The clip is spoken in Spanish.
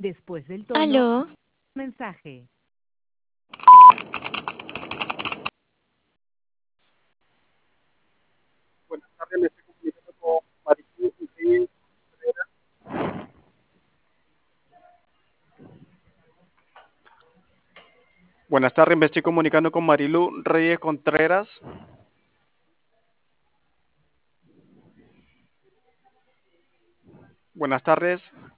Después del tono, Aló, mensaje. Buenas tardes, me estoy comunicando con Marilu Reyes Contreras. Buenas tardes, me estoy comunicando con Marilu Reyes Contreras. Buenas tardes.